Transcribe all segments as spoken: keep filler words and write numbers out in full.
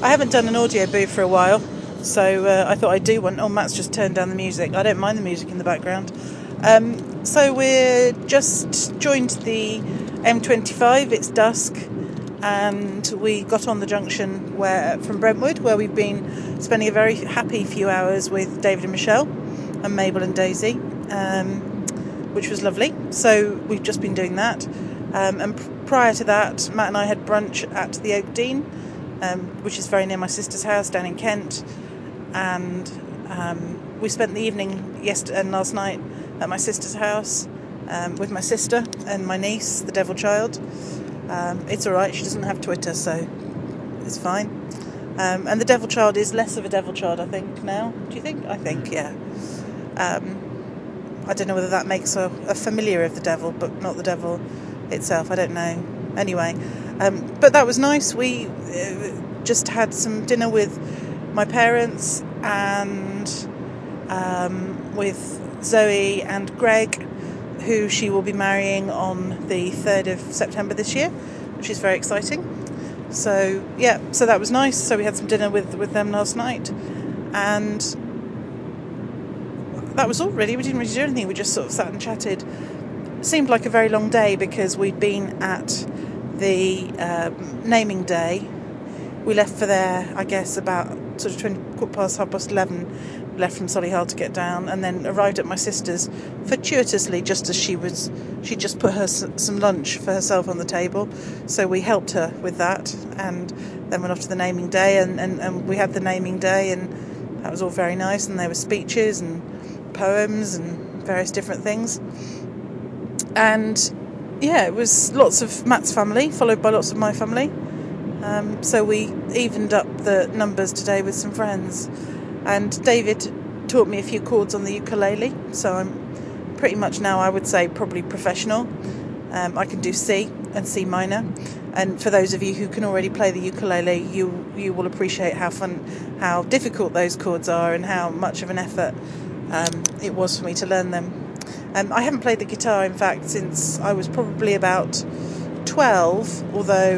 I haven't done an audio boo for a while, so uh, I thought I'd do one. Oh, Matt's just turned down the music. I don't mind the music in the background. Um, so we're just joined the M twenty-five. It's dusk, and we got on the junction where from Brentwood, where we've been spending a very happy few hours with David and Michelle and Mabel and Daisy, um, which was lovely. So we've just been doing that. Um, and prior to that, Matt and I had brunch at the Oak Dean, um, which is very near my sister's house down in Kent. And um, we spent the evening yesterday and last night at my sister's house um, with my sister and my niece, the devil child. Um, it's all right, she doesn't have Twitter, so it's fine. Um, and the devil child is less of a devil child, I think, now. Do you think? I think, yeah. Um, I don't know whether that makes her a familiar of the devil, but not the devil itself. I don't know. Anyway, um, but that was nice. We uh, just had some dinner with my parents and um, with Zoe and Greg, who she will be marrying on the third of September this year, which is very exciting. So yeah, so that was nice. So we had some dinner with, with them last night, and that was all really. We didn't really do anything. We just sort of sat and chatted. It seemed like a very long day because we'd been at the um, naming day. We left for there, I guess, about sort of twenty, quarter past, half past eleven. We left from Solihull to get down, and then arrived at my sister's fortuitously just as she was. She just put her some lunch for herself on the table, so we helped her with that, and then went off to the naming day, and, and, and we had the naming day, and that was all very nice. And there were speeches and poems and various different things. And yeah, it was lots of Matt's family, followed by lots of my family. Um, so we evened up the numbers today with some friends. And David taught me a few chords on the ukulele. So I'm pretty much now, I would say, probably professional. Um, I can do C and C minor. And for those of you who can already play the ukulele, you you will appreciate how fun, how difficult those chords are and how much of an effort um, it was for me to learn them. Um, I haven't played the guitar, in fact, since I was probably about twelve, although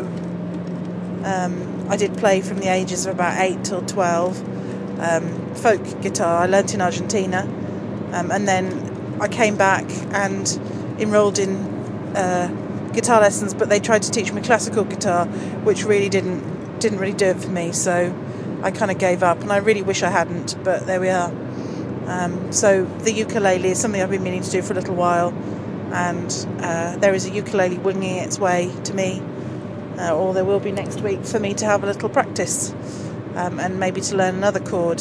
um, I did play from the ages of about eight till twelve. Um, folk guitar, I learnt in Argentina, um, and then I came back and enrolled in uh, guitar lessons, but they tried to teach me classical guitar, which really didn't didn't really do it for me, so I kind of gave up, and I really wish I hadn't, but there we are. Um, so the ukulele is something I've been meaning to do for a little while, and uh, there is a ukulele winging its way to me, uh, or there will be next week for me to have a little practice, um, and maybe to learn another chord,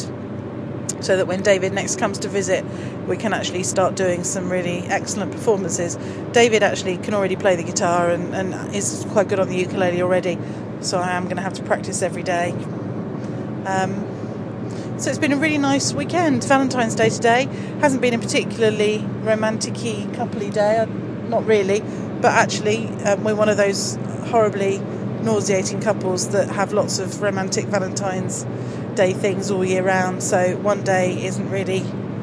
so that when David next comes to visit, we can actually start doing some really excellent performances. David actually can already play the guitar and, and is quite good on the ukulele already, so I am going to have to practice every day. Um, So it's been a really nice weekend. Valentine's Day today hasn't been a particularly romantic-y, coupley day, not really, but actually um, we're one of those horribly nauseating couples that have lots of romantic Valentine's Day things all year round, so one day isn't really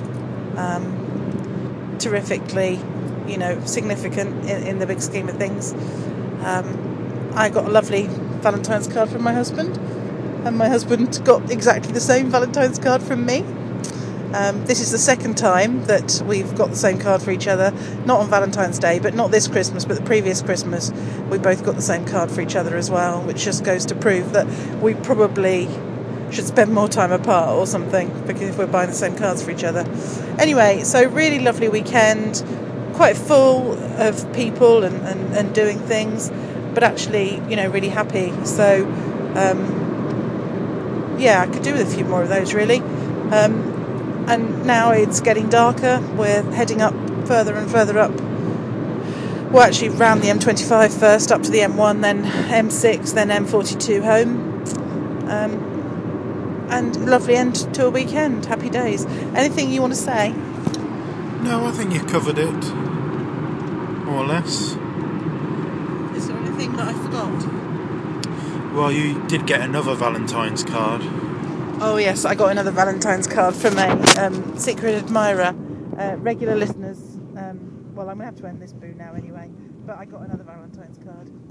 um, terrifically, you know, significant in, in the big scheme of things. Um, I got a lovely Valentine's card from my husband, and my husband got exactly the same Valentine's card from me. Um, this is the second time that we've got the same card for each other, not on Valentine's Day, but not this Christmas, but the previous Christmas, we both got the same card for each other as well, which just goes to prove that we probably should spend more time apart or something, because if we're buying the same cards for each other. Anyway, so really lovely weekend, quite full of people and, and, and doing things, but actually, you know, really happy. So, um, yeah, I could do with a few more of those, really. Um, and now it's getting darker. We're heading up further and further up. Well, actually, round the M twenty-five first, up to the M one, then M six, then M forty-two home. Um, and lovely end to a weekend. Happy days. Anything you want to say? No, I think you covered it, more or less. Is there anything that I forgot? Well, you did get another Valentine's card. Oh yes, I got another Valentine's card from a um, secret admirer. Uh, regular listeners, um, well, I'm going to have to end this boo now anyway, but I got another Valentine's card.